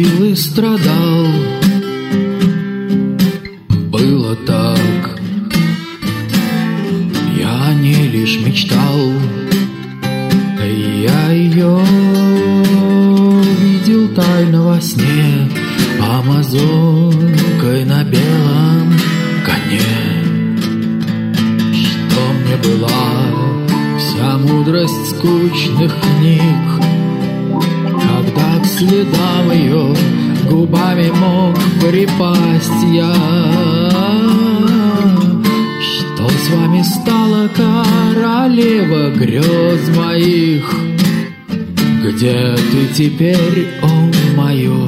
любил и страдал. Было так, я о ней лишь мечтал. Я ее видел тайно во сне, амазонкой на белом коне. Что мне была вся мудрость скучных книг, когда к следам ее губами мог припасть я. Что с вами стало, королева грез моих? Где ты теперь, о мое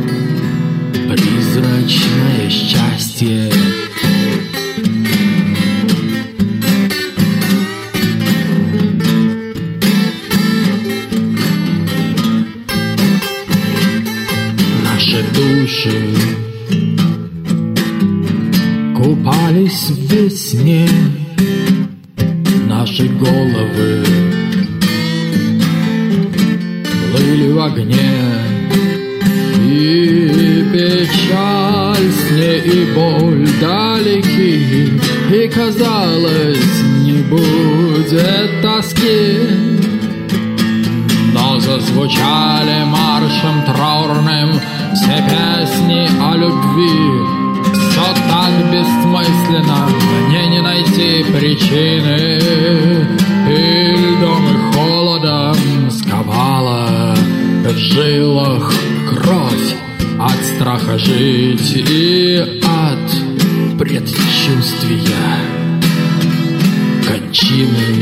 призрачное счастье? Наши души купались в весне, наши головы плыли в огне, и печаль с ней, и боль далеки, и казалось, не будет тоски. Но зазвучали маршем траурным все песни о любви. Все так бессмысленно, мне не найти причины, и льдом и холодом сковала в жилах кровь от страха жить и от предчувствия кончины.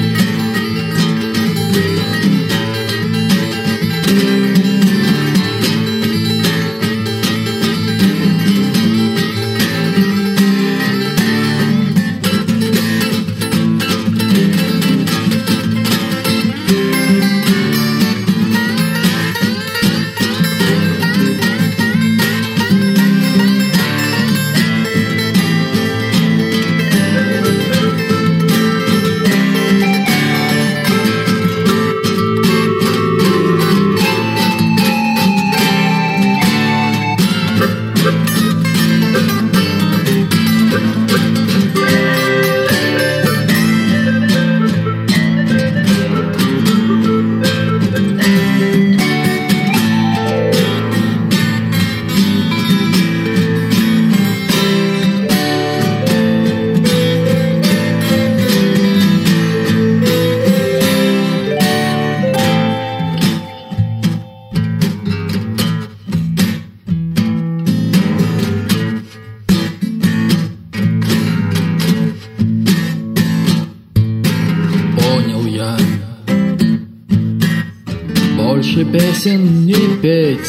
Больше песен не петь,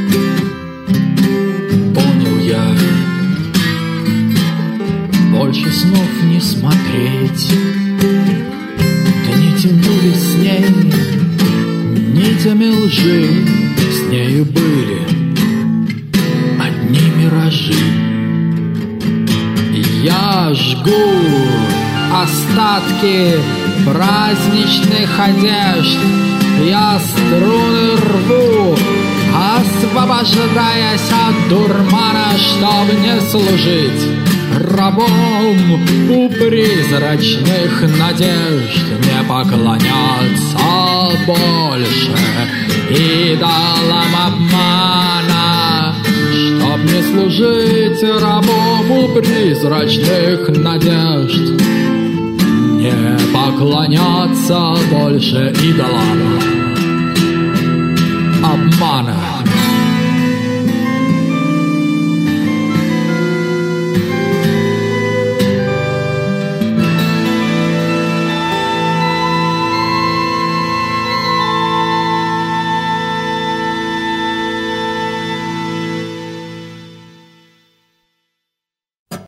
понял я. Больше снов не смотреть. Дни тянулись с ней нитями лжи, с нею были одни миражи. Я жгу остатки праздничных одежд, я струны рву, освобождаясь от дурмана, чтоб не служить рабом у призрачных надежд, не поклоняться больше идолам обмана, чтоб не служить рабом у призрачных надежд, не поклоняться больше идолам обмана.